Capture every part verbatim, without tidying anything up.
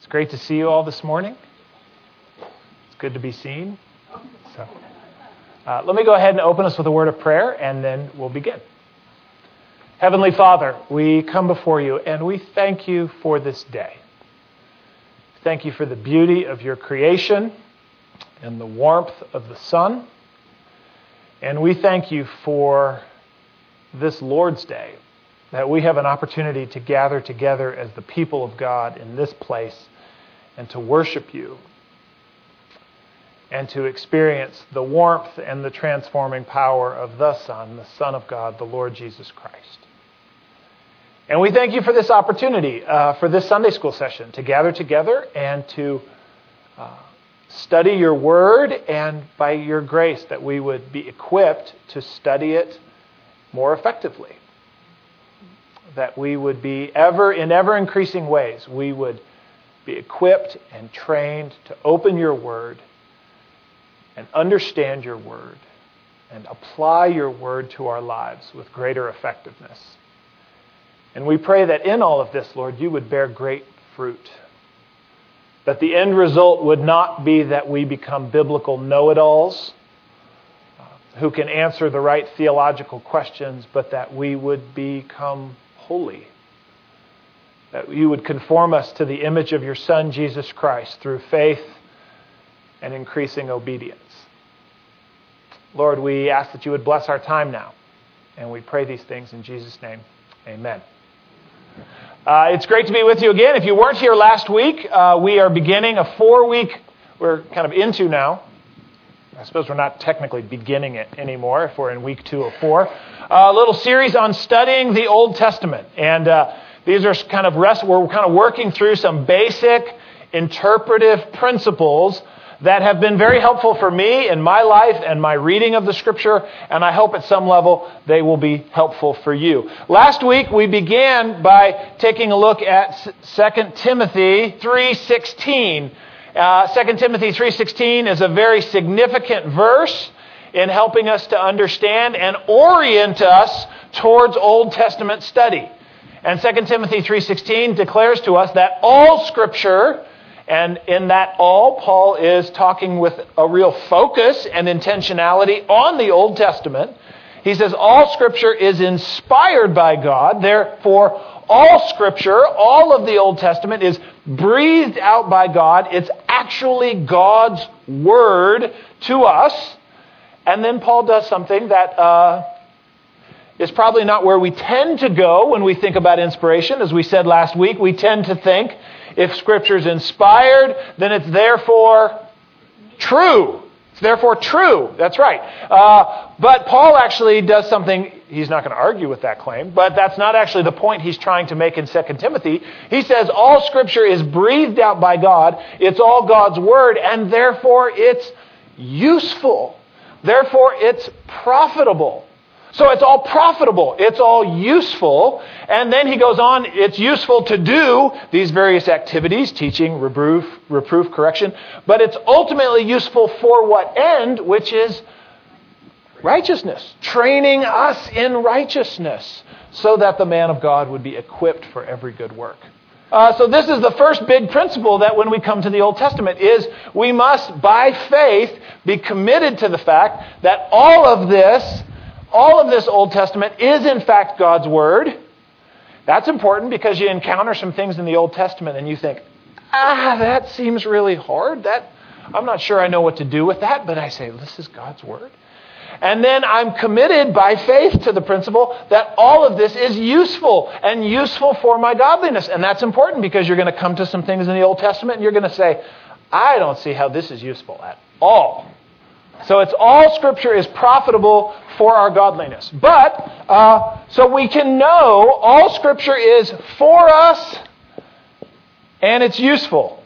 It's great to see you all this morning. It's good to be seen. So, uh, let me go ahead and open us with a word of prayer, and then we'll begin. Heavenly Father, we come before you, and we thank you for this day. Thank you for the beauty of your creation and the warmth of the sun. And we thank you for this Lord's Day, that we have an opportunity to gather together as the people of God in this place and to worship you and to experience the warmth and the transforming power of the Son, the Son of God, the Lord Jesus Christ. And we thank you for this opportunity, uh, for this Sunday school session, to gather together and to uh, study your word, and by your grace that we would be equipped to study it more effectively. That we would be ever, in ever increasing ways, we would be equipped and trained to open your word and understand your word and apply your word to our lives with greater effectiveness. And we pray that in all of this, Lord, you would bear great fruit. That the end result would not be that we become biblical know-it-alls uh, who can answer the right theological questions, but that we would become holy. That you would conform us to the image of your Son, Jesus Christ, through faith and increasing obedience. Lord, we ask that you would bless our time now. And we pray these things in Jesus' name. Amen. Uh, it's great to be with you again. If you weren't here last week, uh, we are beginning a four-week, we're kind of into now. I suppose we're not technically beginning it anymore if we're in week two of four. A little series on studying the Old Testament. And uh, these are kind of, rest, we're kind of working through some basic interpretive principles that have been very helpful for me in my life and my reading of the Scripture, and I hope at some level they will be helpful for you. Last week we began by taking a look at Second Timothy three sixteen. Uh, Second Timothy three sixteen is a very significant verse in helping us to understand and orient us towards Old Testament study. And Second Timothy three sixteen declares to us that all Scripture, and in that all, Paul is talking with a real focus and intentionality on the Old Testament. He says all Scripture is inspired by God. Therefore, all Scripture, all of the Old Testament is breathed out by God. It's actually God's Word to us. And then Paul does something that uh, is probably not where we tend to go when we think about inspiration. As we said last week, we tend to think if Scripture is inspired, then it's therefore true. It's therefore true. That's right. Uh, but Paul actually does something, he's not going to argue with that claim, but that's not actually the point he's trying to make in Second Timothy. He says all Scripture is breathed out by God. It's all God's Word, and therefore it's useful. Therefore it's profitable. So it's all profitable. It's all useful. And then he goes on, it's useful to do these various activities, teaching, reproof, reproof, correction. But it's ultimately useful for what end? Which is righteousness. Training us in righteousness so that the man of God would be equipped for every good work. Uh, so this is the first big principle that when we come to the Old Testament is we must, by faith, be committed to the fact that all of this All of this Old Testament is, in fact, God's Word. That's important because you encounter some things in the Old Testament and you think, ah, that seems really hard. That I'm not sure I know what to do with that, but I say, this is God's Word. And then I'm committed by faith to the principle that all of this is useful and useful for my godliness. And that's important because you're going to come to some things in the Old Testament and you're going to say, I don't see how this is useful at all. So it's all Scripture is profitable for our godliness. But, uh, so we can know all Scripture is for us and it's useful.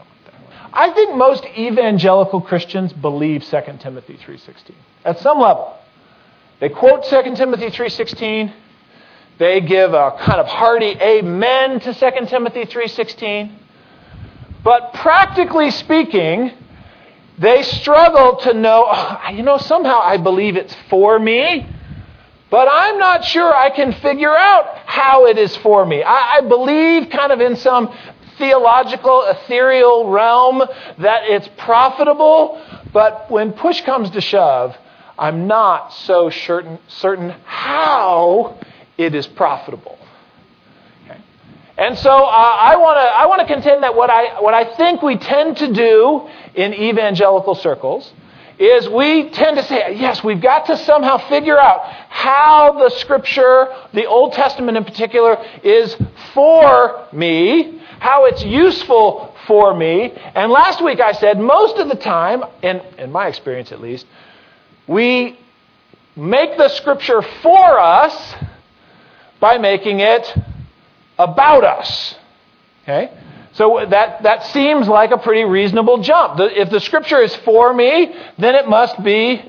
I think most evangelical Christians believe Second Timothy three sixteen at some level. They quote Second Timothy three sixteen. They give a kind of hearty amen to Second Timothy three sixteen. But practically speaking, they struggle to know, oh, you know, somehow I believe it's for me, but I'm not sure I can figure out how it is for me. I, I believe kind of in some theological, ethereal realm that it's profitable, but when push comes to shove, I'm not so certain, certain how it is profitable. Okay? And so uh, I want to I want to contend that what I what I think we tend to do in evangelical circles is we tend to say, yes, we've got to somehow figure out how the Scripture, the Old Testament in particular, is for me, how it's useful for me. And last week I said most of the time, in, in my experience at least, we make the Scripture for us by making it about us. Okay? So that, that seems like a pretty reasonable jump. The, if the Scripture is for me, then it must be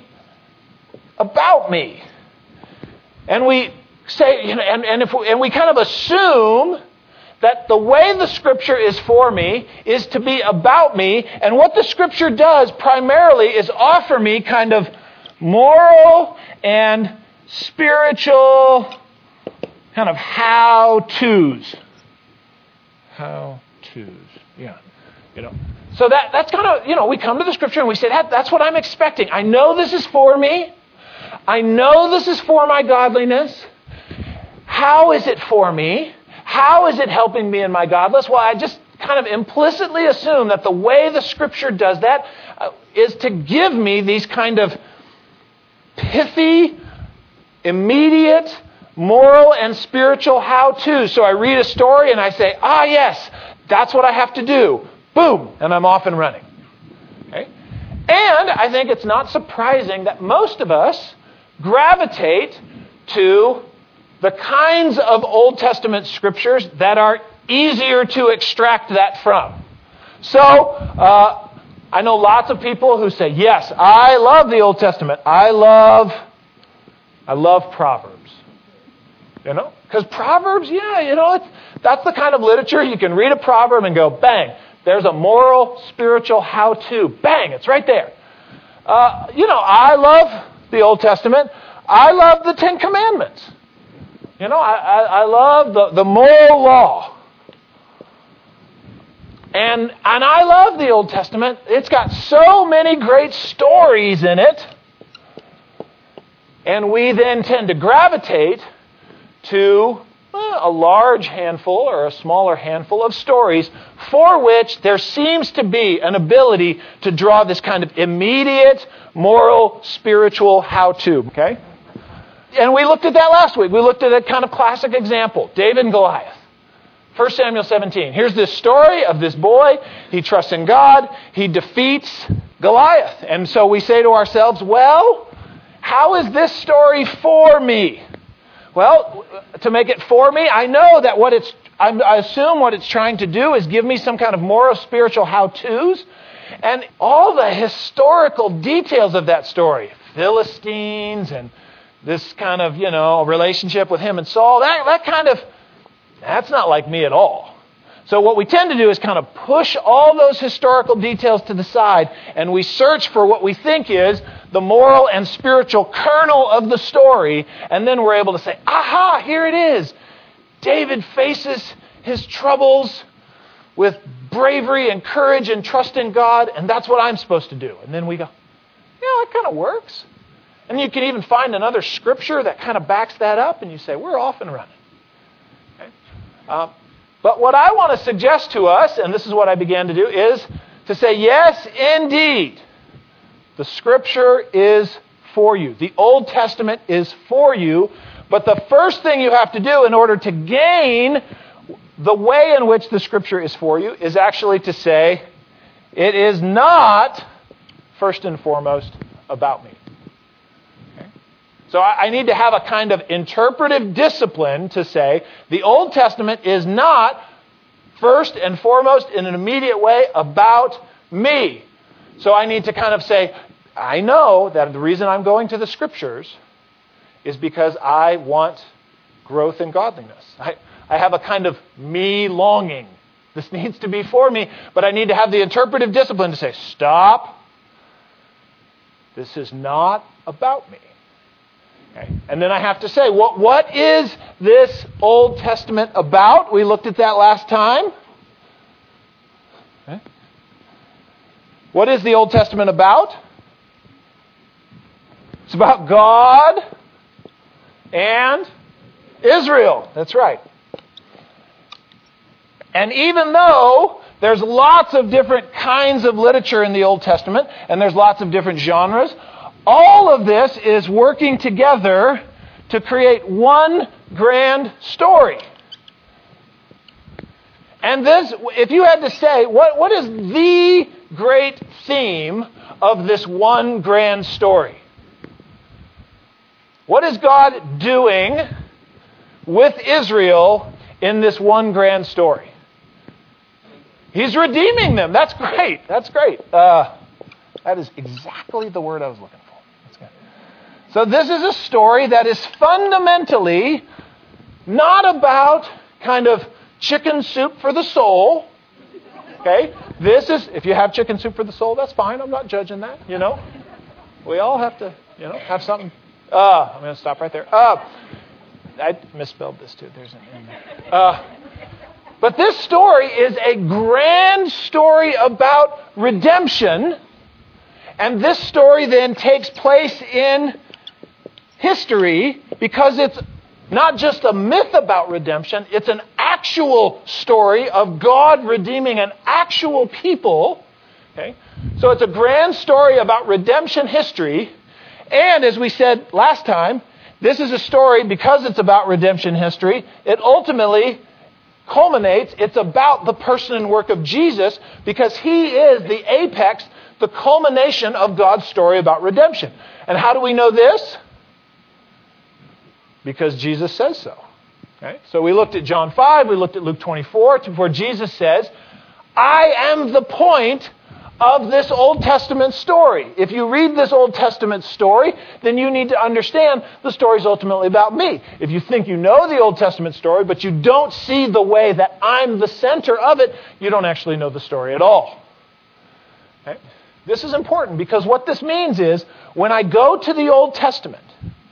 about me. And we say, you know, and, and, if we, and we kind of assume that the way the Scripture is for me is to be about me, and what the Scripture does primarily is offer me kind of moral and spiritual kind of how-tos. How-tos, yeah. You know. So that that's kind of, you know, we come to the Scripture and we say, that that's what I'm expecting. I know this is for me. I know this is for my godliness. How is it for me? How is it helping me in my godliness? Well, I just kind of implicitly assume that the way the Scripture does that uh, is to give me these kind of pithy, immediate, moral and spiritual how-tos. So I read a story and I say, ah, yes, that's what I have to do. Boom, and I'm off and running. Okay? And I think it's not surprising that most of us gravitate to the kinds of Old Testament scriptures that are easier to extract that from. So, uh, I know lots of people who say, yes, I love the Old Testament. I love, I love Proverbs. You know? Because Proverbs, yeah, you know, it's, that's the kind of literature you can read a proverb and go, bang, there's a moral, spiritual how-to. Bang, it's right there. Uh, you know, I love the Old Testament. I love the Ten Commandments. You know, I, I, I love the, the moral law. And, and I love the Old Testament. It's got so many great stories in it. And we then tend to gravitate to well, a large handful or a smaller handful of stories for which there seems to be an ability to draw this kind of immediate moral, spiritual how-to. Okay? And we looked at that last week. We looked at a kind of classic example, David and Goliath. First Samuel seventeen. Here's this story of this boy. He trusts in God. He defeats Goliath. And so we say to ourselves, well, how is this story for me? Well, to make it for me, I know that what it's, I assume what it's trying to do is give me some kind of moral, spiritual how-tos. And all the historical details of that story, Philistines and this kind of, you know, relationship with him and Saul, that, that kind of, that's not like me at all. So what we tend to do is kind of push all those historical details to the side, and we search for what we think is the moral and spiritual kernel of the story, and then we're able to say, aha, here it is. David faces his troubles with bravery and courage and trust in God, and that's what I'm supposed to do. And then we go, yeah, that kind of works. And you can even find another scripture that kind of backs that up, and you say, we're off and running. Okay? Um, but what I want to suggest to us, and this is what I began to do, is to say, yes, indeed, the Scripture is for you. The Old Testament is for you, but the first thing you have to do in order to gain the way in which the Scripture is for you is actually to say, it is not, first and foremost, about me. So I need to have a kind of interpretive discipline to say the Old Testament is not first and foremost in an immediate way about me. So I need to kind of say, I know that the reason I'm going to the Scriptures is because I want growth in godliness. I, I have a kind of me longing. This needs to be for me, but I need to have the interpretive discipline to say, stop. This is not about me. Okay. And then I have to say, what, what is this Old Testament about? We looked at that last time. Okay. What is the Old Testament about? It's about God and Israel. That's right. And even though there's lots of different kinds of literature in the Old Testament, and there's lots of different genres, all of this is working together to create one grand story. And this, if you had to say, what, what is the great theme of this one grand story? What is God doing with Israel in this one grand story? He's redeeming them. That's great. That's great. Uh, that is exactly the word I was looking for. That's good. So this is a story that is fundamentally not about kind of chicken soup for the soul. Okay? This is, if you have chicken soup for the soul, that's fine. I'm not judging that, you know. We all have to, you know, have something. Uh, I'm going to stop right there. Uh, I misspelled this too. There's an N there. Uh, but this story is a grand story about redemption. And this story then takes place in history because it's not just a myth about redemption, it's an actual story of God redeeming an actual people. Okay? So it's a grand story about redemption history. And as we said last time, this is a story, because it's about redemption history, it ultimately culminates, it's about the person and work of Jesus, because He is the apex, the culmination of God's story about redemption. And how do we know this? Because Jesus says so. Okay? So we looked at John five, we looked at Luke twenty-four, where Jesus says, I am the point of this Old Testament story. If you read this Old Testament story, then you need to understand the story is ultimately about me. If you think you know the Old Testament story, but you don't see the way that I'm the center of it, you don't actually know the story at all. Okay? This is important because what this means is when I go to the Old Testament,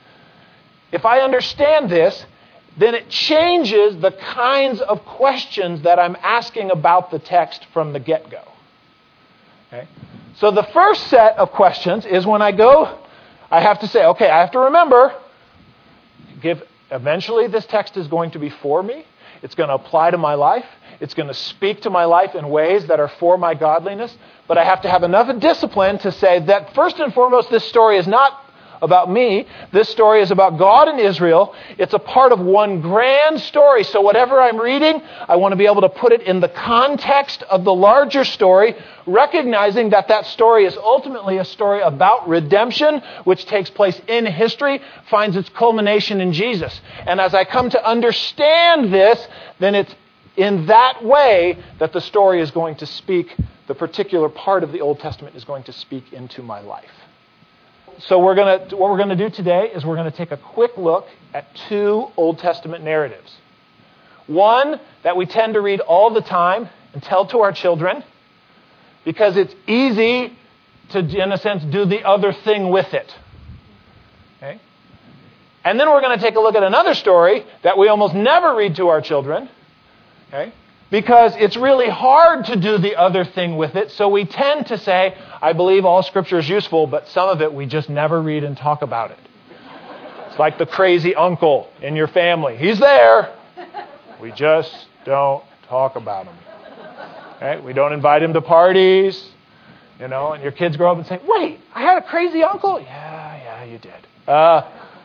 if I understand this, then it changes the kinds of questions that I'm asking about the text from the get-go. Okay? So the first set of questions is when I go, I have to say, okay, I have to remember, give, eventually this text is going to be for me. It's going to apply to my life. It's going to speak to my life in ways that are for my godliness. But I have to have enough discipline to say that first and foremost, this story is not about me. This story is about God and Israel. It's a part of one grand story. So whatever I'm reading, I want to be able to put it in the context of the larger story, recognizing that that story is ultimately a story about redemption, which takes place in history, finds its culmination in Jesus. And as I come to understand this, then it's in that way that the story is going to speak, the particular part of the Old Testament is going to speak into my life. So we're going to, what we're going to do today is we're going to take a quick look at two Old Testament narratives. One that we tend to read all the time and tell to our children because it's easy to, in a sense, do the other thing with it. Okay? And then we're going to take a look at another story that we almost never read to our children. Okay? Because it's really hard to do the other thing with it. So we tend to say, I believe all Scripture is useful, but some of it we just never read and talk about it. It's like the crazy uncle in your family. He's there. We just don't talk about him. Okay? We don't invite him to parties. You know, and your kids grow up and say, wait, I had a crazy uncle? Yeah, yeah, you did. Uh,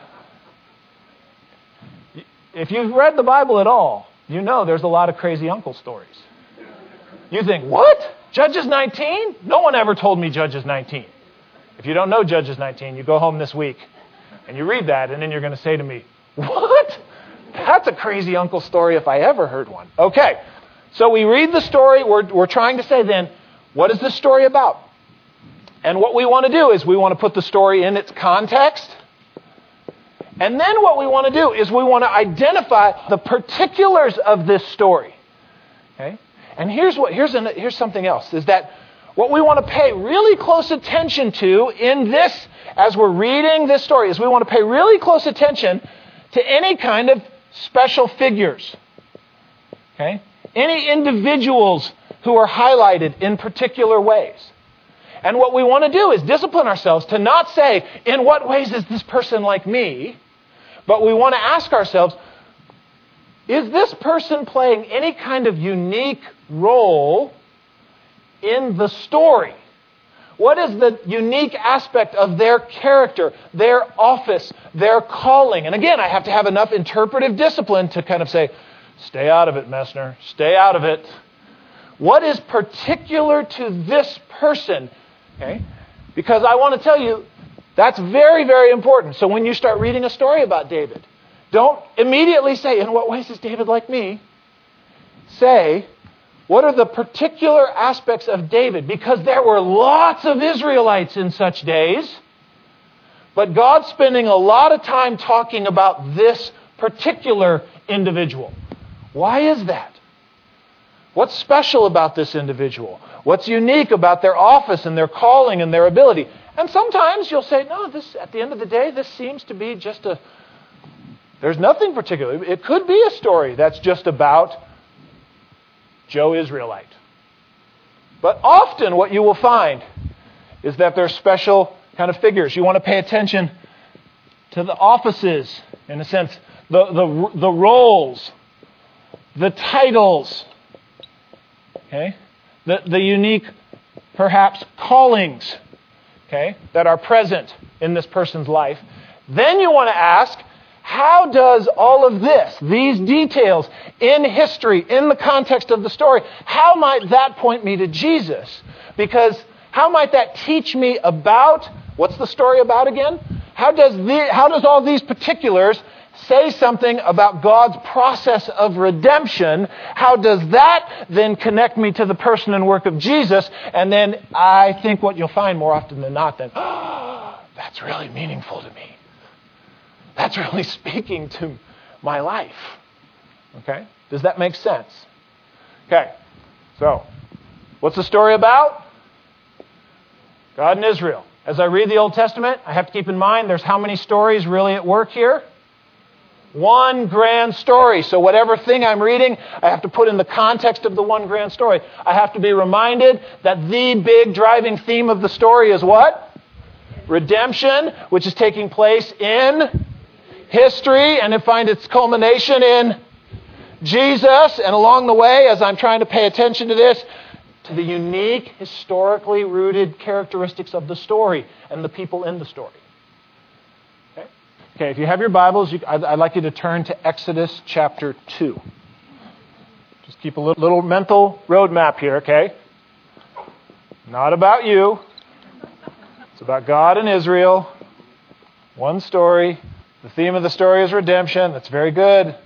if you've read the Bible at all, you know there's a lot of crazy uncle stories. You think, what? Judges nineteen? No one ever told me Judges nineteen. If you don't know Judges nineteen, you go home this week and you read that and then you're going to say to me, what? That's a crazy uncle story if I ever heard one. Okay, so we read the story. We're, we're trying to say then, what is this story about? And what we want to do is we want to put the story in its context. And then what we want to do is we want to identify the particulars of this story. Okay? And here's what here's an, here's something else, is that what we want to pay really close attention to in this, as we're reading this story, is we want to pay really close attention to any kind of special figures. Okay? Any individuals who are highlighted in particular ways. And what we want to do is discipline ourselves to not say, in what ways is this person like me? But we want to ask ourselves, is this person playing any kind of unique role in the story? What is the unique aspect of their character, their office, their calling? And again, I have to have enough interpretive discipline to kind of say, stay out of it, Messner. Stay out of it. What is particular to this person? Okay? Because I want to tell you, that's very, very important. So when you start reading a story about David, don't immediately say, in what ways is David like me? Say, what are the particular aspects of David? Because there were lots of Israelites in such days, but God's spending a lot of time talking about this particular individual. Why is that? What's special about this individual? What's unique about their office and their calling and their ability? And sometimes you'll say, no, this, at the end of the day, this seems to be just a, there's nothing particular. It could be a story that's just about Joe Israelite. But often what you will find is that there's special kind of figures. You want to pay attention to the offices, in a sense, the, the, the roles, the titles, okay, the, the unique, perhaps, callings, okay, that are present in this person's life. Then you want to ask, how does all of this, these details in history, in the context of the story, how might that point me to Jesus? Because how might that teach me about, what's the story about again? How does the, how does all these particulars say something about God's process of redemption? How does that then connect me to the person and work of Jesus? And then I think what you'll find more often than not then, oh, that's really meaningful to me. That's really speaking to my life. Okay? Does that make sense? Okay. So, what's the story about? God and Israel. As I read the Old Testament, I have to keep in mind there's how many stories really at work here? One grand story. So whatever thing I'm reading, I have to put in the context of the one grand story. I have to be reminded that the big driving theme of the story is what? Redemption, which is taking place in history, and it finds its culmination in Jesus. And along the way, as I'm trying to pay attention to this, to the unique, historically rooted characteristics of the story and the people in the story. Okay, okay if you have your Bibles, you, I'd, I'd like you to turn to Exodus chapter two. Just keep a little, little mental roadmap here, okay? Not about you. It's about God and Israel. One story. The theme of the story is redemption. That's very good.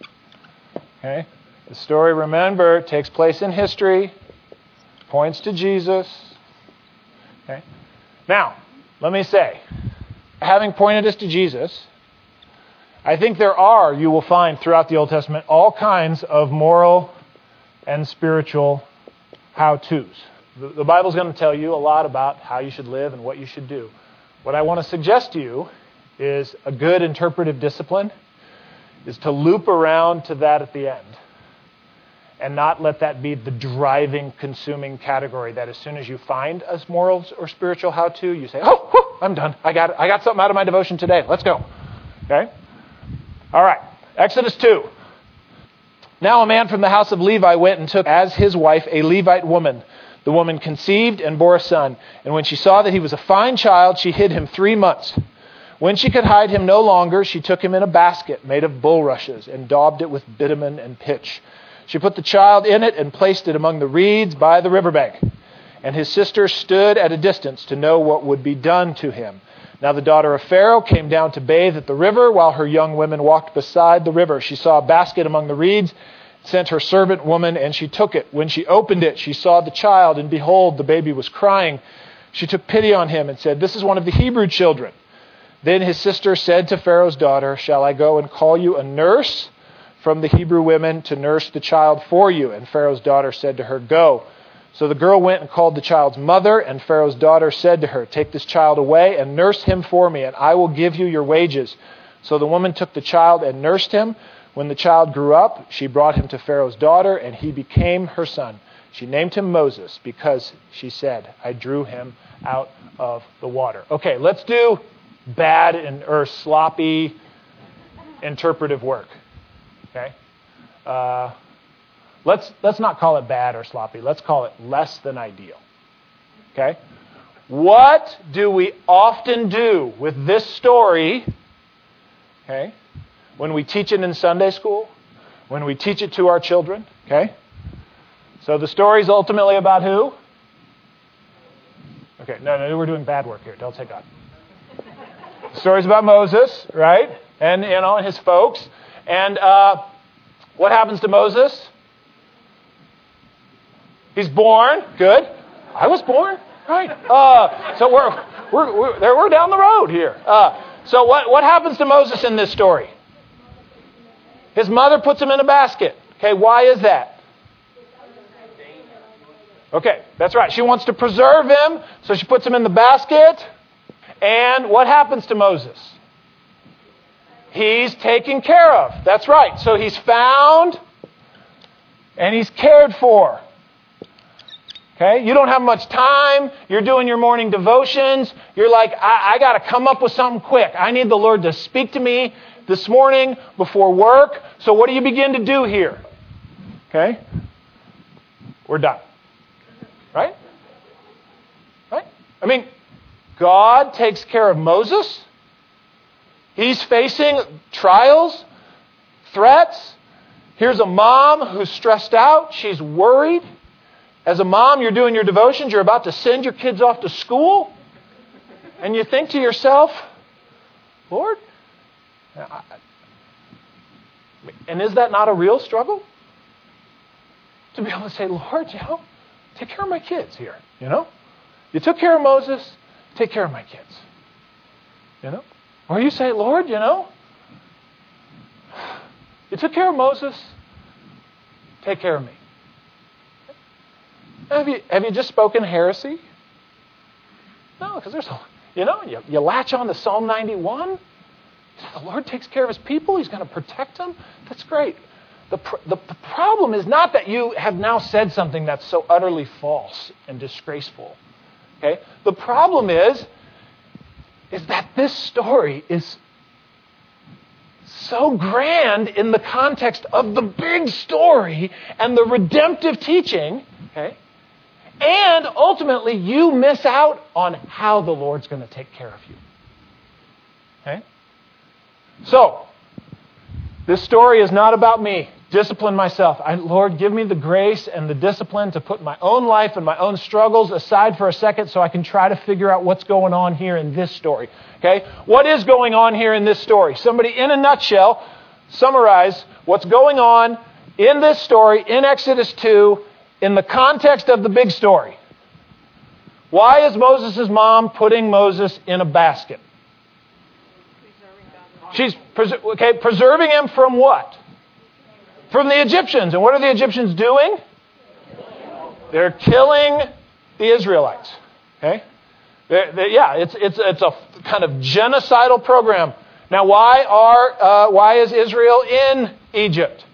Okay? The story, remember, takes place in history. Points to Jesus. Okay? Now, let me say, having pointed us to Jesus, I think there are, you will find throughout the Old Testament, all kinds of moral and spiritual how-tos. The, the Bible's going to tell you a lot about how you should live and what you should do. What I want to suggest to you is a good interpretive discipline is to loop around to that at the end and not let that be the driving, consuming category that as soon as you find a moral or spiritual how-to, you say, oh, whew, I'm done. I got it. I got something out of my devotion today. Let's go. Okay? All right. Exodus two. Now a man from the house of Levi went and took as his wife a Levite woman. The woman conceived and bore a son. And when she saw that he was a fine child, she hid him three months. When she could hide him no longer, she took him in a basket made of bulrushes and daubed it with bitumen and pitch. She put the child in it and placed it among the reeds by the riverbank. And his sister stood at a distance to know what would be done to him. Now the daughter of Pharaoh came down to bathe at the river while her young women walked beside the river. She saw a basket among the reeds, sent her servant woman, and she took it. When she opened it, she saw the child, and behold, the baby was crying. She took pity on him and said, "This is one of the Hebrew children." Then his sister said to Pharaoh's daughter, "Shall I go and call you a nurse from the Hebrew women to nurse the child for you?" And Pharaoh's daughter said to her, "Go." So the girl went and called the child's mother, and Pharaoh's daughter said to her, "Take this child away and nurse him for me, and I will give you your wages." So the woman took the child and nursed him. When the child grew up, she brought him to Pharaoh's daughter, and he became her son. She named him Moses because she said, I drew him out of the water. Okay, let's do bad and or sloppy interpretive work. Okay? Uh, let's let's not call it bad or sloppy. Let's call it less than ideal. Okay? What do we often do with this story, okay, when we teach it in Sunday school, when we teach it to our children? Okay? So the story is ultimately about who? Okay, no, no, we're doing bad work here. Don't say God. The story's about Moses, right? And, you know, his folks. And uh, what happens to Moses? He's born. Good. I was born. Right. Uh, so we're we're we're, there, we're down the road here. Uh, so what what happens to Moses in this story? His mother puts him in a basket. Okay, why is that? Okay, that's right. She wants to preserve him, so she puts him in the basket. And what happens to Moses? He's taken care of. That's right. So he's found and he's cared for. Okay? You don't have much time. You're doing your morning devotions. You're like, I, I got to come up with something quick. I need the Lord to speak to me this morning before work. So what do you begin to do here? Okay? We're done. Right? Right? I mean, God takes care of Moses. He's facing trials, threats. Here's a mom who's stressed out. She's worried. As a mom, you're doing your devotions. You're about to send your kids off to school. And you think to yourself, Lord, and is that not a real struggle? To be able to say, Lord, you know, take care of my kids here, you know? You took care of Moses, take care of my kids. You know? Or you say, Lord, you know, you took care of Moses, take care of me. Have you, have you just spoken heresy? No, because there's a, you know, you, you latch on to Psalm ninety-one. The Lord takes care of his people. He's going to protect them. That's great. The, the, the problem is not that you have now said something that's so utterly false and disgraceful. Okay? The problem is, is that this story is so grand in the context of the big story and the redemptive teaching, okay? And ultimately, you miss out on how the Lord's going to take care of you. Okay? So, this story is not about me. Discipline myself. I, Lord, give me the grace and the discipline to put my own life and my own struggles aside for a second so I can try to figure out what's going on here in this story. Okay? What is going on here in this story? Somebody, in a nutshell, summarize what's going on in this story, in Exodus two, in the context of the big story. Why is Moses' mom putting Moses in a basket? She's pres- okay, preserving him from what? From the Egyptians. And what are the Egyptians doing? They're killing the Israelites. Okay? They're, they're, yeah, it's it's it's a kind of genocidal program. Now, why are uh, why is Israel in Egypt?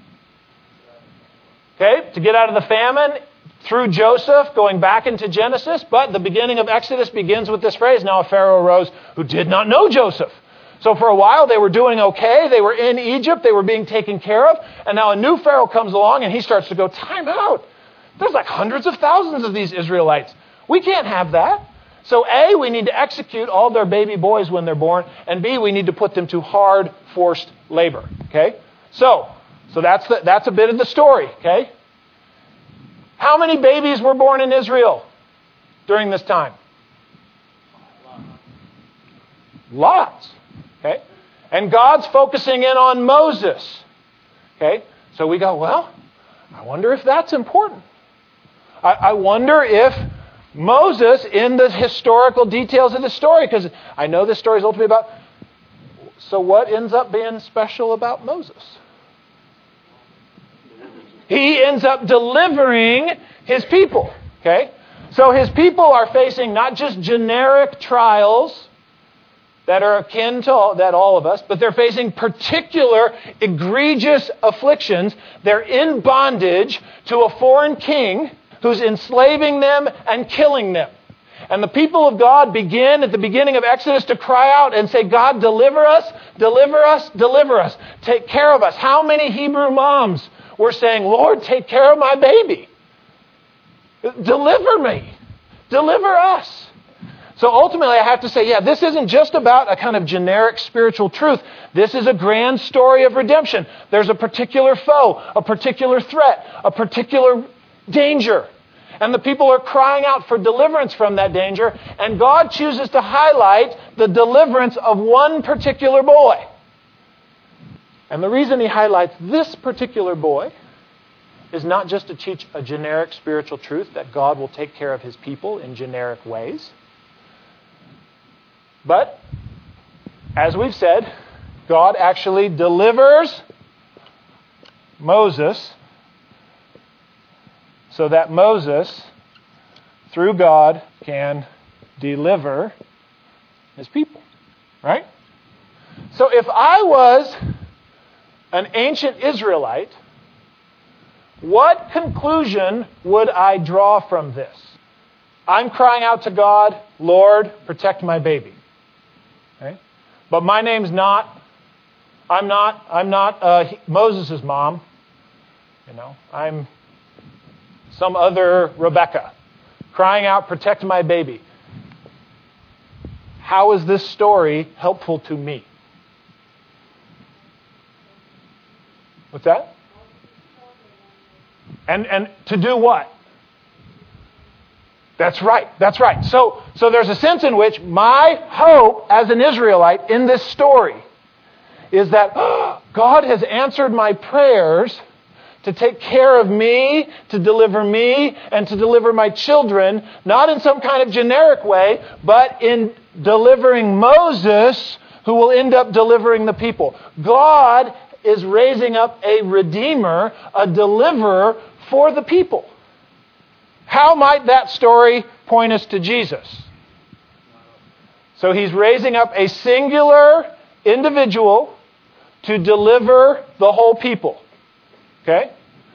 Okay, to get out of the famine through Joseph, going back into Genesis. But the beginning of Exodus begins with this phrase: "Now a Pharaoh arose who did not know Joseph." So for a while they were doing okay. They were in Egypt. They were being taken care of. And now a new Pharaoh comes along and he starts to go, time out. There's like hundreds of thousands of these Israelites. We can't have that. So A, we need to execute all their baby boys when they're born. And B, we need to put them to hard, forced labor. Okay? So, so that's the, that's a bit of the story. Okay? How many babies were born in Israel during this time? Lots. Okay? And God's focusing in on Moses. Okay? So we go, well, I wonder if that's important. I, I wonder if Moses, in the historical details of the story, because I know this story is ultimately about, so what ends up being special about Moses? He ends up delivering his people. Okay? So his people are facing not just generic trials that are akin to all, that all of us, but they're facing particular egregious afflictions. They're in bondage to a foreign king who's enslaving them and killing them. And the people of God begin at the beginning of Exodus to cry out and say, God, deliver us, deliver us, deliver us. Take care of us. How many Hebrew moms were saying, Lord, take care of my baby. Deliver me. Deliver us. So ultimately I have to say, yeah, this isn't just about a kind of generic spiritual truth. This is a grand story of redemption. There's a particular foe, a particular threat, a particular danger. And the people are crying out for deliverance from that danger. And God chooses to highlight the deliverance of one particular boy. And the reason He highlights this particular boy is not just to teach a generic spiritual truth that God will take care of His people in generic ways. But, as we've said, God actually delivers Moses so that Moses, through God, can deliver his people. Right? So if I was an ancient Israelite, what conclusion would I draw from this? I'm crying out to God, Lord, protect my baby. Okay? But my name's not, I'm not, I'm not uh, Moses' mom. You know, I'm some other Rebecca crying out, protect my baby. How is this story helpful to me? What's that? And and to do what? That's right. That's right. So so there's a sense in which my hope as an Israelite in this story is that oh, God has answered my prayers to take care of me, to deliver me, and to deliver my children, not in some kind of generic way, but in delivering Moses, who will end up delivering the people. God is raising up a redeemer, a deliverer for the people. How might that story point us to Jesus? So He's raising up a singular individual to deliver the whole people. Okay?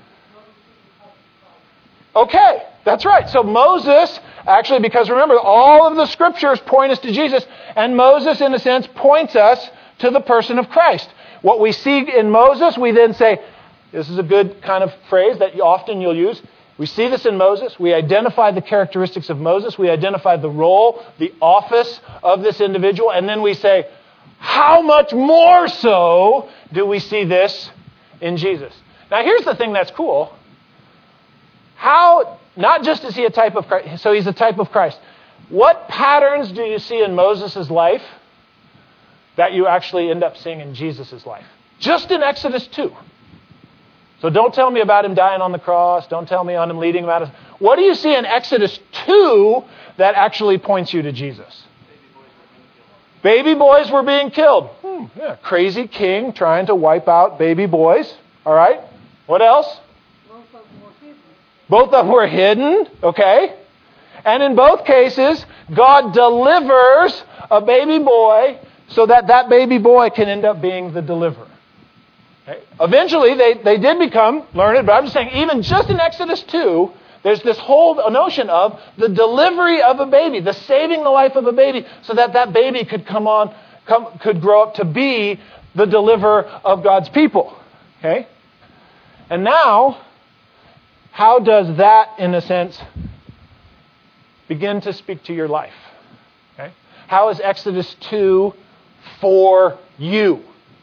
Okay, that's right. So Moses, actually, because remember, all of the scriptures point us to Jesus, and Moses, in a sense, points us to the person of Christ. What we see in Moses, we then say, this is a good kind of phrase that often you'll use. We see this in Moses. We identify the characteristics of Moses. We identify the role, the office of this individual. And then we say, how much more so do we see this in Jesus? Now, here's the thing that's cool. How, not just is he a type of Christ, so he's a type of Christ. What patterns do you see in Moses' life that you actually end up seeing in Jesus' life? Just in Exodus two. So don't tell me about him dying on the cross. Don't tell me on him leading him out of... What do you see in Exodus two that actually points you to Jesus? Baby boys were being killed. Hmm, yeah, crazy king trying to wipe out baby boys. All right. What else? Both of them were hidden. Both of them were hidden. Okay. And in both cases, God delivers a baby boy so that that baby boy can end up being the deliverer. Okay. Eventually, they, they did become learned, but I'm just saying, even just in Exodus two, there's this whole notion of the delivery of a baby, the saving the life of a baby, so that that baby could come on, come, could grow up to be the deliverer of God's people. Okay? And now, how does that, in a sense, begin to speak to your life? Okay? How is Exodus two for you?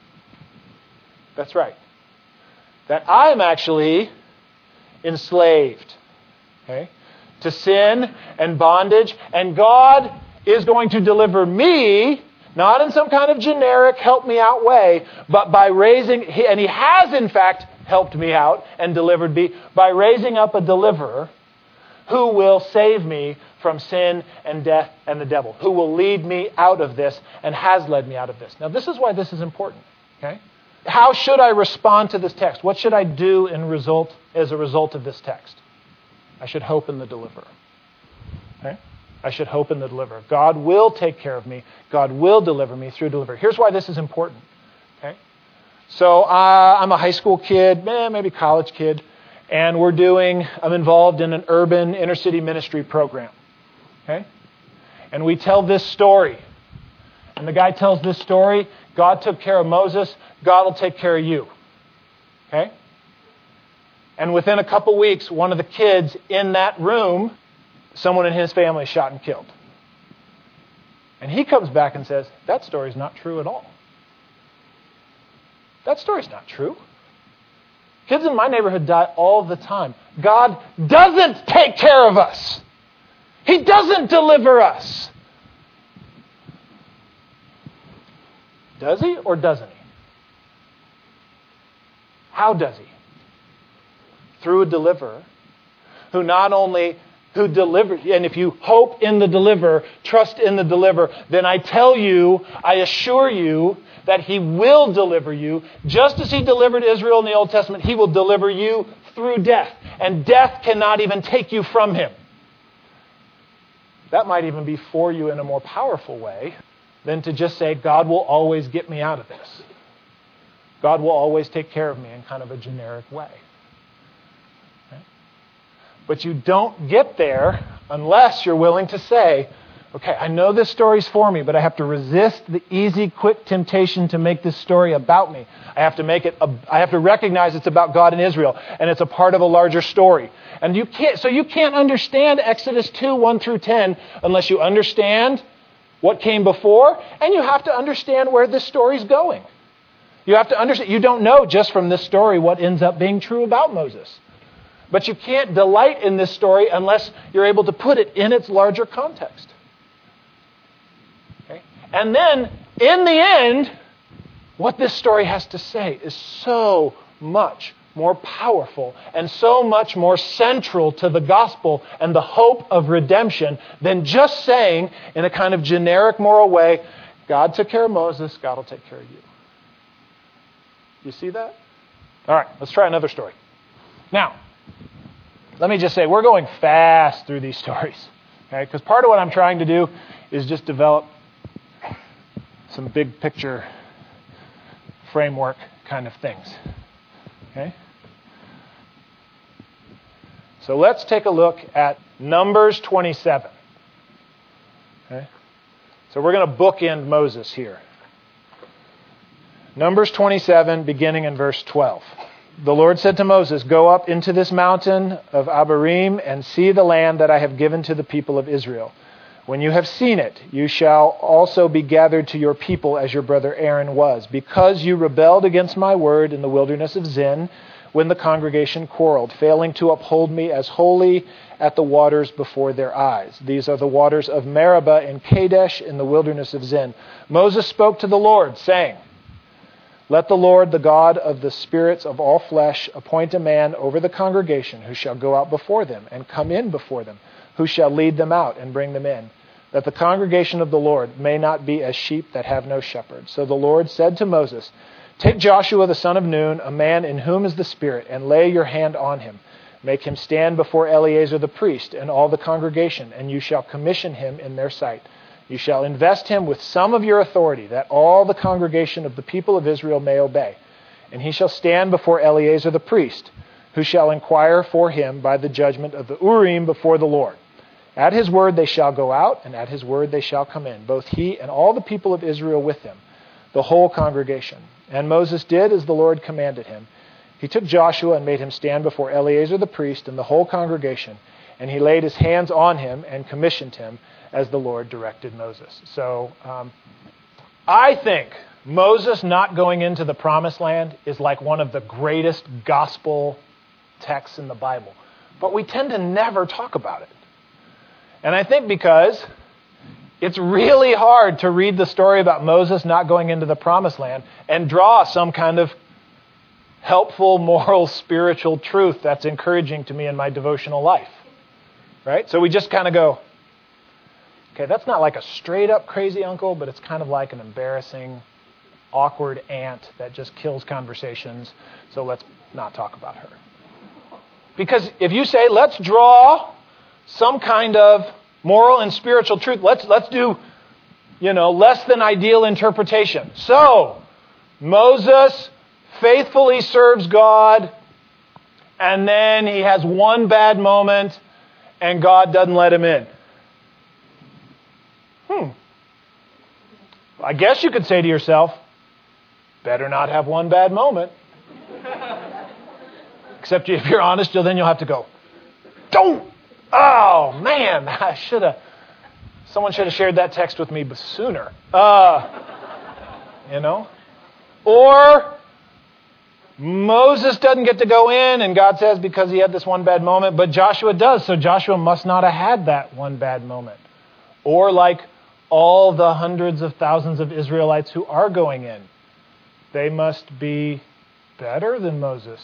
That's right. That I'm actually enslaved, okay, to sin and bondage, and God is going to deliver me, not in some kind of generic help me out way, but by raising, and He has in fact helped me out and delivered me, by raising up a deliverer who will save me from sin and death and the devil, who will lead me out of this and has led me out of this. Now, this is why this is important, okay? How should I respond to this text? What should I do in result as a result of this text? I should hope in the deliverer. Okay? I should hope in the deliverer. God will take care of me. God will deliver me through deliverer. Here's why this is important. Okay? So uh, I'm a high school kid, eh, maybe college kid, and we're doing, I'm involved in an urban inner city ministry program. Okay? And we tell this story. And the guy tells this story, God took care of Moses, God will take care of you. Okay? And within a couple weeks, one of the kids in that room, someone in his family shot and killed. And he comes back and says, that story's not true at all. That story's not true. Kids in my neighborhood die all the time. God doesn't take care of us. He doesn't deliver us. Does he or doesn't he? How does he? Through a deliverer who not only who delivers, and if you hope in the deliverer, trust in the deliverer, then I tell you, I assure you that he will deliver you. Just as he delivered Israel in the Old Testament, he will deliver you through death. And death cannot even take you from him. That might even be for you in a more powerful way than to just say, God will always get me out of this. God will always take care of me in kind of a generic way. Okay? But you don't get there unless you're willing to say, okay, I know this story's for me, but I have to resist the easy, quick temptation to make this story about me. I have to make it, a, I have to recognize it's about God and Israel, and it's a part of a larger story. And you can't, so you can't understand Exodus two, one through ten, unless you understand what came before, and you have to understand where this story's going. You have to understand, you don't know just from this story what ends up being true about Moses. But you can't delight in this story unless you're able to put it in its larger context. Okay? And then, in the end, what this story has to say is so much more powerful and so much more central to the gospel and the hope of redemption than just saying in a kind of generic moral way, God took care of Moses, God will take care of you. You see that? All right, let's try another story. Now, let me just say, we're going fast through these stories, okay? Because part of what I'm trying to do is just develop some big picture framework kind of things, okay? So let's take a look at Numbers twenty-seven. Okay? So we're going to bookend Moses here. Numbers twenty-seven, beginning in verse twelve. The Lord said to Moses, "Go up into this mountain of Abarim and see the land that I have given to the people of Israel. When you have seen it, you shall also be gathered to your people as your brother Aaron was, because you rebelled against my word in the wilderness of Zin, when the congregation quarreled, failing to uphold me as holy at the waters before their eyes. These are the waters of Meribah and Kadesh in the wilderness of Zin. Moses spoke to the Lord, saying, Let the Lord, the God of the spirits of all flesh, appoint a man over the congregation who shall go out before them and come in before them, who shall lead them out and bring them in, that the congregation of the Lord may not be as sheep that have no shepherd. So the Lord said to Moses, Take Joshua the son of Nun, a man in whom is the Spirit, and lay your hand on him. Make him stand before Eleazar the priest and all the congregation, and you shall commission him in their sight. You shall invest him with some of your authority, that all the congregation of the people of Israel may obey. And he shall stand before Eleazar the priest, who shall inquire for him by the judgment of the Urim before the Lord. At his word they shall go out, and at his word they shall come in, both he and all the people of Israel with him, the whole congregation. And Moses did as the Lord commanded him. He took Joshua and made him stand before Eleazar the priest and the whole congregation, and he laid his hands on him and commissioned him as the Lord directed Moses. So um, I think Moses not going into the promised land is like one of the greatest gospel texts in the Bible. But we tend to never talk about it. And I think because it's really hard to read the story about Moses not going into the promised land and draw some kind of helpful, moral, spiritual truth that's encouraging to me in my devotional life. Right? So we just kind of go, okay, that's not like a straight up crazy uncle, but it's kind of like an embarrassing, awkward aunt that just kills conversations. So let's not talk about her. Because if you say, let's draw some kind of moral and spiritual truth, let's let's do, you know, less than ideal interpretation. So, Moses faithfully serves God and then he has one bad moment, and God doesn't let him in. Hmm. I guess you could say to yourself, better not have one bad moment. Except if you're honest, then you'll have to go, don't! Oh, man, I should have... Someone should have shared that text with me sooner. Uh, you know? Or Moses doesn't get to go in, and God says because he had this one bad moment, but Joshua does, so Joshua must not have had that one bad moment. Or like all the hundreds of thousands of Israelites who are going in, they must be better than Moses.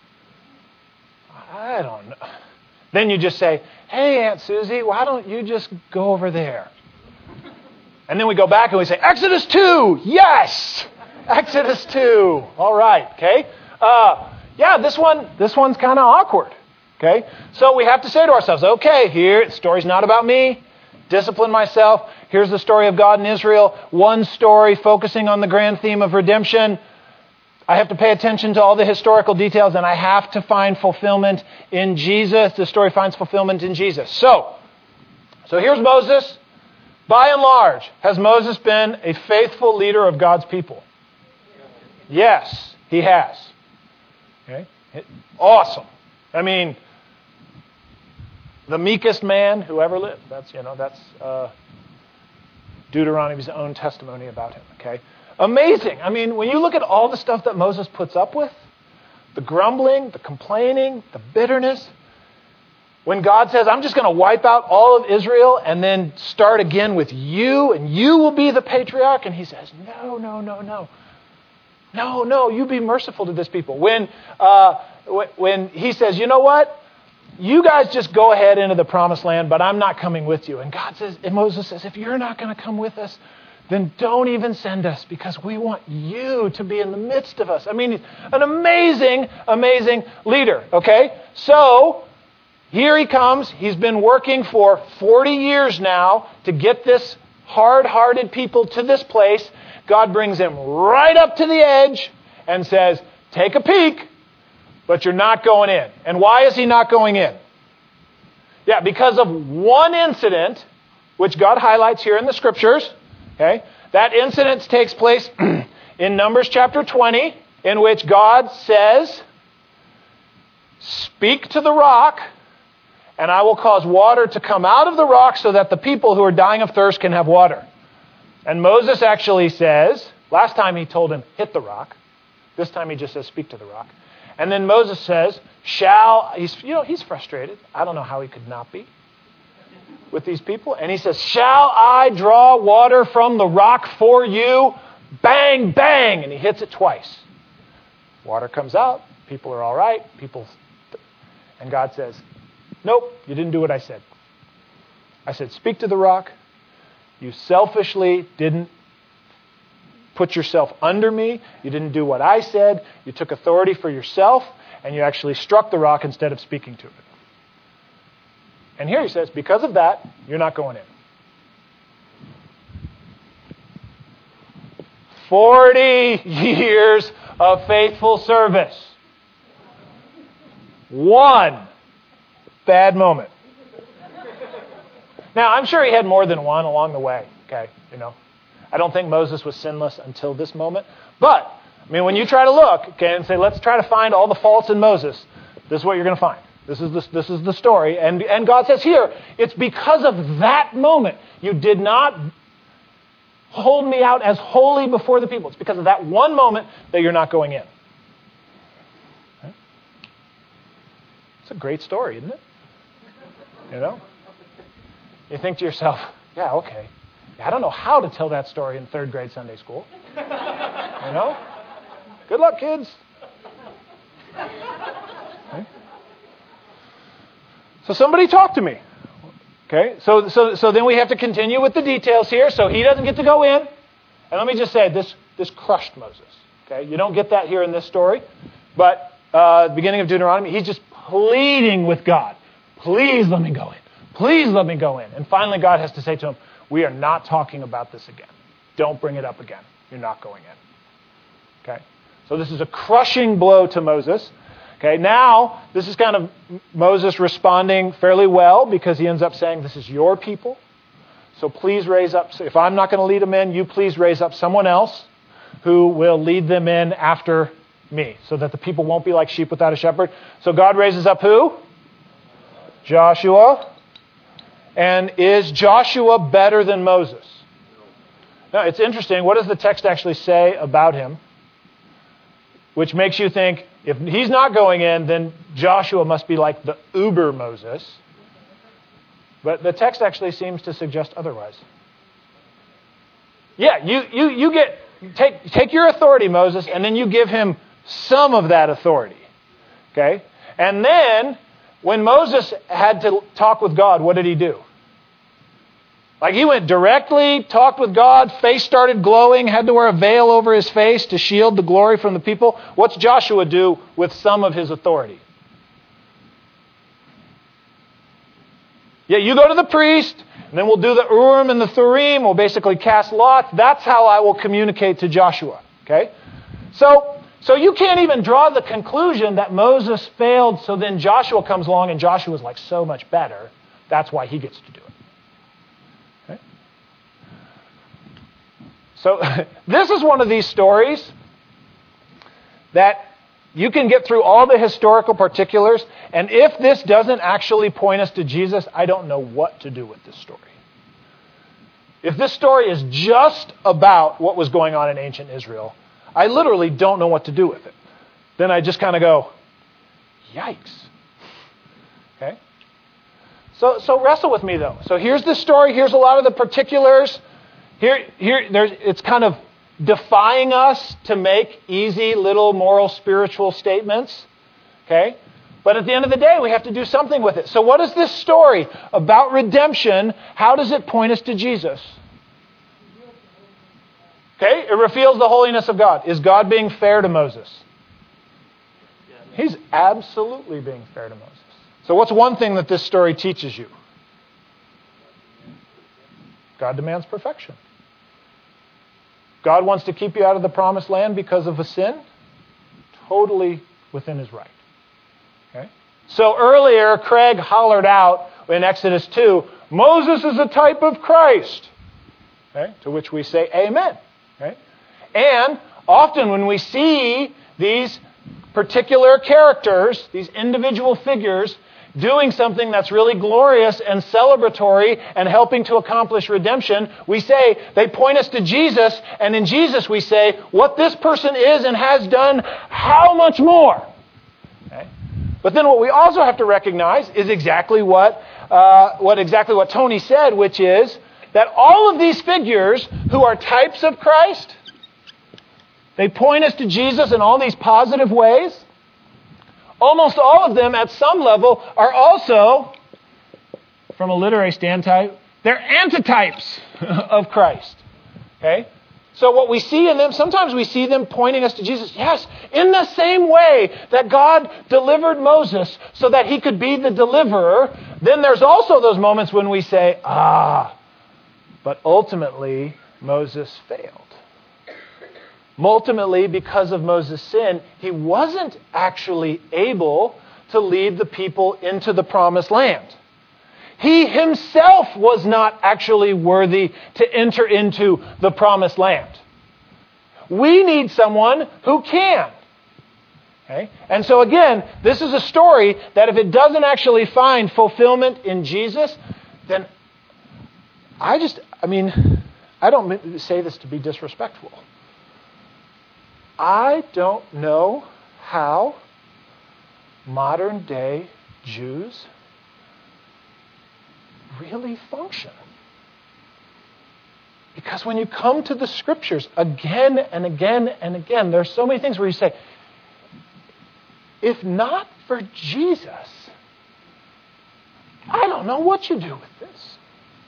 I don't know. Then you just say, hey, Aunt Susie, why don't you just go over there? And then we go back and we say, Exodus two, yes! Exodus two. All right, okay? Uh, yeah, this one, this one's kind of awkward, okay? So we have to say to ourselves, okay, here, the story's not about me. Discipline myself. Here's the story of God and Israel. One story focusing on the grand theme of redemption. I have to pay attention to all the historical details, and I have to find fulfillment in Jesus. The story finds fulfillment in Jesus. So, so here's Moses. By and large, has Moses been a faithful leader of God's people? Yes, he has. Okay? Awesome. I mean, the meekest man who ever lived. That's, you know, that's uh, Deuteronomy's own testimony about him. Okay? Amazing. I mean, when you look at all the stuff that Moses puts up with, the grumbling, the complaining, the bitterness, when God says, I'm just going to wipe out all of Israel and then start again with you, and you will be the patriarch, and he says, no, no, no, no. No, no, you be merciful to this people. When, uh, when he says, you know what? You guys just go ahead into the promised land, but I'm not coming with you. And God says, and Moses says, if you're not going to come with us, then don't even send us, because we want you to be in the midst of us. I mean, an amazing, amazing leader, okay? So, here he comes. He's been working for forty years now to get this hard-hearted people to this place. God brings him right up to the edge and says, take a peek, but you're not going in. And why is he not going in? Yeah, because of one incident, which God highlights here in the Scriptures. Okay, that incident takes place in Numbers chapter twenty, in which God says, speak to the rock, and I will cause water to come out of the rock so that the people who are dying of thirst can have water. And Moses actually says, last time he told him, hit the rock. This time he just says, speak to the rock. And then Moses says, shall, he's, you know, he's frustrated. I don't know how he could not be with these people. And he says, shall I draw water from the rock for you? Bang, bang. And he hits it twice. Water comes out. People are all right. People, and God says, nope, you didn't do what I said. I said, speak to the rock. You selfishly didn't put yourself under me. You didn't do what I said. You took authority for yourself, and you actually struck the rock instead of speaking to it. And here he says, because of that, you're not going in. Forty years of faithful service. One bad moment. Now, I'm sure he had more than one along the way. Okay, you know, I don't think Moses was sinless until this moment. But, I mean, when you try to look, okay, and say, let's try to find all the faults in Moses, this is what you're going to find. This is the, this is the story. And, and God says here, it's because of that moment. You did not hold me out as holy before the people. It's because of that one moment that you're not going in. Okay? It's a great story, isn't it? You know? You think to yourself, yeah, okay. I don't know how to tell that story in third grade Sunday school. You know? Good luck, kids. Okay. So somebody talk to me. Okay? So, so, so then we have to continue with the details here. So he doesn't get to go in. And let me just say, this, this crushed Moses. Okay? You don't get that here in this story. But uh, the beginning of Deuteronomy, he's just pleading with God. Please let me go in. Please let me go in. And finally God has to say to him, we are not talking about this again. Don't bring it up again. You're not going in. Okay? So this is a crushing blow to Moses. Okay? Okay, now this is kind of Moses responding fairly well because he ends up saying, this is your people. So please raise up, if I'm not going to lead them in, you please raise up someone else who will lead them in after me so that the people won't be like sheep without a shepherd. So God raises up who? Joshua. And is Joshua better than Moses? Now, it's interesting. What does the text actually say about him? Which makes you think, if he's not going in, then Joshua must be like the uber Moses. But the text actually seems to suggest otherwise. Yeah, you you you get take take your authority, Moses, and then you give him some of that authority. Okay? And then when Moses had to talk with God, what did he do? Like he went directly, talked with God, face started glowing, had to wear a veil over his face to shield the glory from the people. What's Joshua do with some of his authority? Yeah, you go to the priest, and then we'll do the Urim and the Thurim. We'll basically cast lots. That's how I will communicate to Joshua. Okay? So, so you can't even draw the conclusion that Moses failed, so then Joshua comes along and Joshua's like so much better. That's why he gets to do it. Okay? So this is one of these stories that you can get through all the historical particulars, and if this doesn't actually point us to Jesus, I don't know what to do with this story. If this story is just about what was going on in ancient Israel, I literally don't know what to do with it. Then I just kind of go, yikes. Okay? So, so wrestle with me, though. So here's the story. Here's a lot of the particulars. Here, here, there's, it's kind of defying us to make easy little moral spiritual statements. Okay? But at the end of the day, we have to do something with it. So what is this story about redemption? How does it point us to Jesus? Okay? It reveals the holiness of God. Is God being fair to Moses? He's absolutely being fair to Moses. So what's one thing that this story teaches you? God demands perfection. God wants to keep you out of the promised land because of a sin? Totally within his right. Okay? So earlier, Craig hollered out in Exodus two, Moses is a type of Christ. Okay? To which we say, amen. Okay? And often when we see these particular characters, these individual figures, doing something that's really glorious and celebratory and helping to accomplish redemption, we say they point us to Jesus, and in Jesus we say what this person is and has done, how much more? Okay? But then what we also have to recognize is exactly what uh, what exactly what Tony said, which is that all of these figures who are types of Christ, they point us to Jesus in all these positive ways. Almost all of them, at some level, are also, from a literary standpoint, they're antitypes of Christ. Okay? So what we see in them, sometimes we see them pointing us to Jesus. Yes, in the same way that God delivered Moses so that he could be the deliverer, then there's also those moments when we say, ah, but ultimately Moses failed. Ultimately, because of Moses' sin, he wasn't actually able to lead the people into the promised land. He himself was not actually worthy to enter into the promised land. We need someone who can. Okay? And so again, this is a story that if it doesn't actually find fulfillment in Jesus, then I just, I mean, I don't say this to be disrespectful. I don't know how modern day Jews really function. Because when you come to the scriptures again and again and again, there's so many things where you say, if not for Jesus, I don't know what you do with this.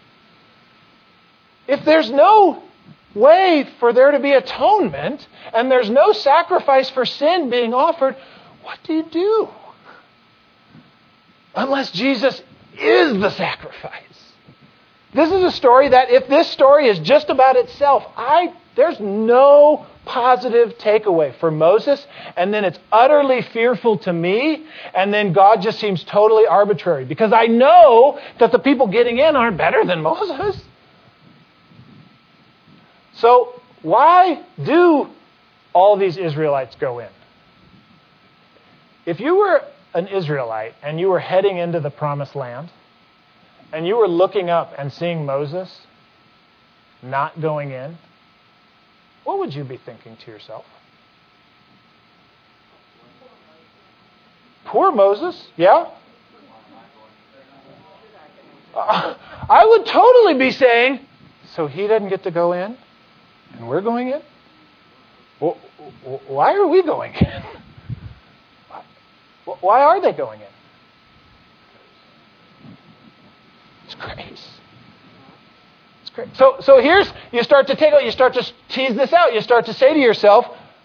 If there's no way for there to be atonement, and there's no sacrifice for sin being offered, what do you do? Unless Jesus is the sacrifice. This is a story that if this story is just about itself, I there's no positive takeaway for Moses, and then it's utterly fearful to me, and then God just seems totally arbitrary because I know that the people getting in aren't better than Moses. So why do all these Israelites go in? If you were an Israelite and you were heading into the promised land, and you were looking up and seeing Moses not going in, what would you be thinking to yourself? Poor Moses, yeah? Uh, I would totally be saying, so he doesn't get to go in, and we're going in? Well, why are we going in? Why are they going in? It's grace. It's grace. So, so here's, you start to take, you start to tease this out. You start to say to yourself,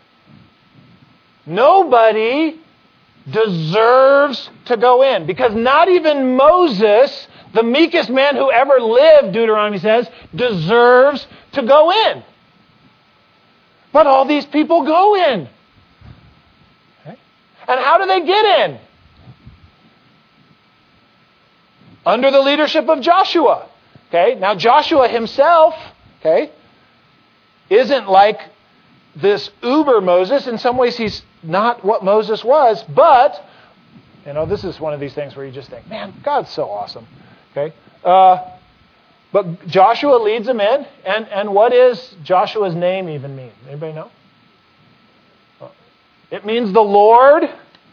nobody deserves to go in. Because not even Moses, the meekest man who ever lived, Deuteronomy says, deserves to go in. But all these people go in. Okay? And how do they get in? Under the leadership of Joshua. Okay? Now Joshua himself, okay, isn't like this uber Moses. In some ways he's not what Moses was, but, you know, this is one of these things where you just think, man, God's so awesome. Okay? Uh, but Joshua leads them in, and, and what does Joshua's name even mean? Anybody know? It means the Lord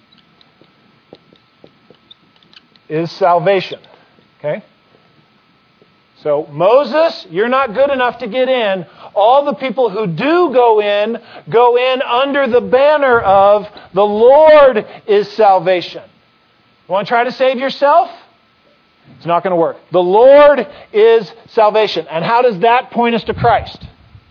is salvation. Okay? So, Moses, you're not good enough to get in. All the people who do go in, go in under the banner of the Lord is salvation. You want to try to save yourself? It's not going to work. The Lord is salvation. And how does that point us to Christ?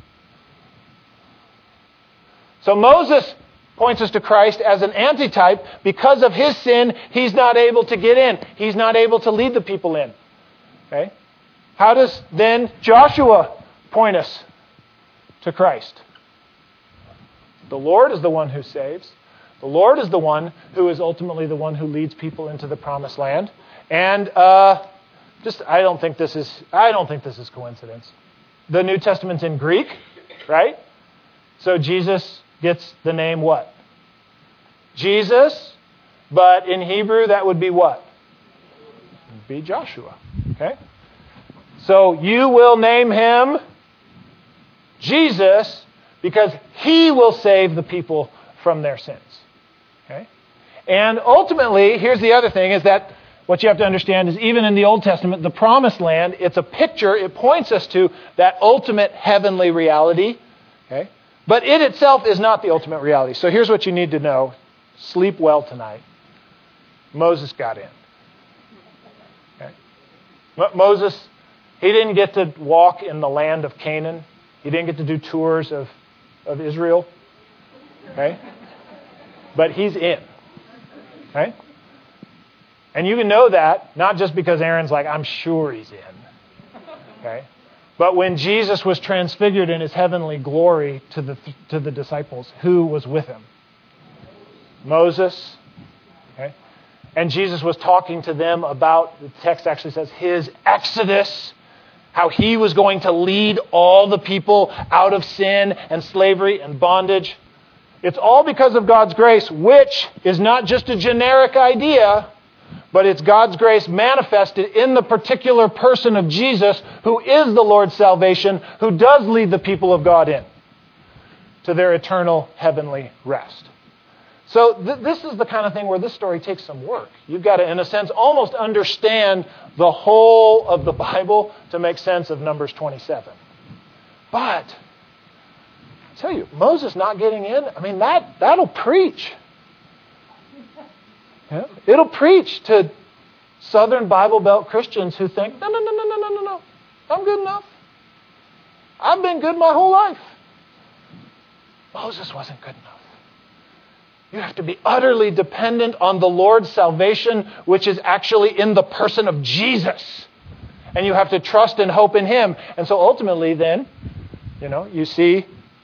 So Moses points us to Christ as an antitype. Because of his sin, he's not able to get in. He's not able to lead the people in. Okay? How does then Joshua point us to Christ? The Lord is the one who saves. The Lord is the one who is ultimately the one who leads people into the promised land. And uh, just I don't think this is I don't think this is coincidence. The New Testament's in Greek, right? So Jesus gets the name what? Jesus, but in Hebrew that would be what? It would be Joshua. Okay? So you will name him Jesus because he will save the people from their sins. Okay? And ultimately, here's the other thing, is that what you have to understand is even in the Old Testament, the promised land, it's a picture, it points us to that ultimate heavenly reality. Okay? But it itself is not the ultimate reality. So here's what you need to know. Sleep well tonight. Moses got in. Okay? Moses, he didn't get to walk in the land of Canaan. He didn't get to do tours of, of Israel. Okay? But he's in. Okay? And you can know that, not just because Aaron's like, I'm sure he's in. Okay? But when Jesus was transfigured in his heavenly glory to the to the disciples, who was with him? Moses. Okay? And Jesus was talking to them about, the text actually says, his exodus, how he was going to lead all the people out of sin and slavery and bondage. It's all because of God's grace, which is not just a generic idea, but it's God's grace manifested in the particular person of Jesus, who is the Lord's salvation, who does lead the people of God in to their eternal heavenly rest. So th- this is the kind of thing where this story takes some work. You've got to, in a sense, almost understand the whole of the Bible to make sense of Numbers twenty-seven. But, I tell you, Moses not getting in, I mean, that, that'll preach. Yeah. It'll preach to Southern Bible Belt Christians who think, no, no, no, no, no, no, no, no. I'm good enough. I've been good my whole life. Moses wasn't good enough. You have to be utterly dependent on the Lord's salvation, which is actually in the person of Jesus. And you have to trust and hope in him. And so ultimately then, you know, you see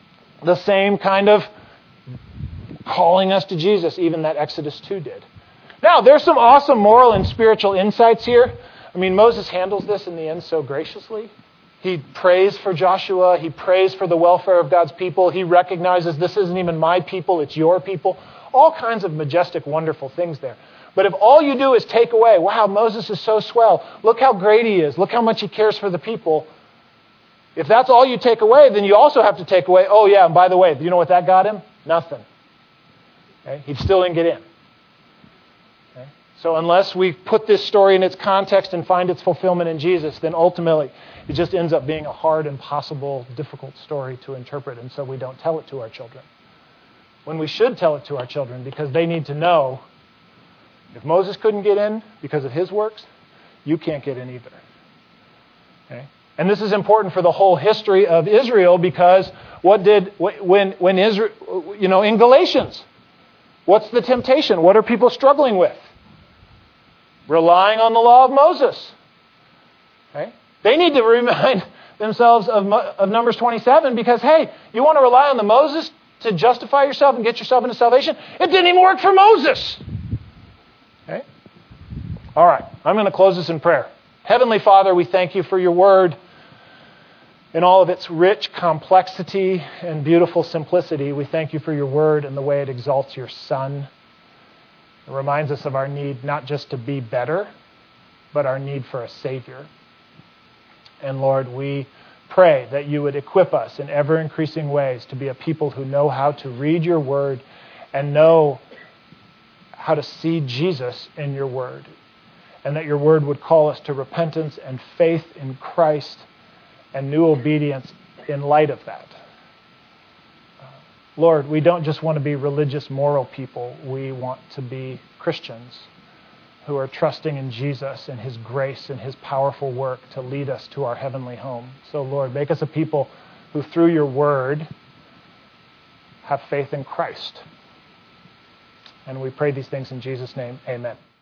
the same kind of calling us to Jesus, even that Exodus two did. Now, there's some awesome moral and spiritual insights here. I mean, Moses handles this in the end so graciously. He prays for Joshua. He prays for the welfare of God's people. He recognizes this isn't even my people, it's your people. All kinds of majestic, wonderful things there. But if all you do is take away, wow, Moses is so swell. Look how great he is. Look how much he cares for the people. If that's all you take away, then you also have to take away, oh yeah, and by the way, you know what that got him? Nothing. Okay? He still didn't get in. Okay? So unless we put this story in its context and find its fulfillment in Jesus, then ultimately it just ends up being a hard, impossible, difficult story to interpret, and so we don't tell it to our children. When we should tell it to our children, because they need to know if Moses couldn't get in because of his works, you can't get in either. Okay? And this is important for the whole history of Israel, because what did, when, when Israel, you know, in Galatians, what's the temptation? What are people struggling with? Relying on the law of Moses. Okay? They need to remind themselves of, of Numbers twenty-seven, because, hey, you want to rely on the Moses to justify yourself and get yourself into salvation? It didn't even work for Moses. Okay? All right, I'm going to close this in prayer. Heavenly Father, we thank you for your word in all of its rich complexity and beautiful simplicity. We thank you for your word and the way it exalts your Son. It reminds us of our need not just to be better, but our need for a Savior. And Lord, we pray that you would equip us in ever-increasing ways to be a people who know how to read your word and know how to see Jesus in your word. And that your word would call us to repentance and faith in Christ and new obedience in light of that. Lord, we don't just want to be religious, moral people. We want to be Christians who are trusting in Jesus and his grace and his powerful work to lead us to our heavenly home. So, Lord, make us a people who, through your word, have faith in Christ. And we pray these things in Jesus' name. Amen.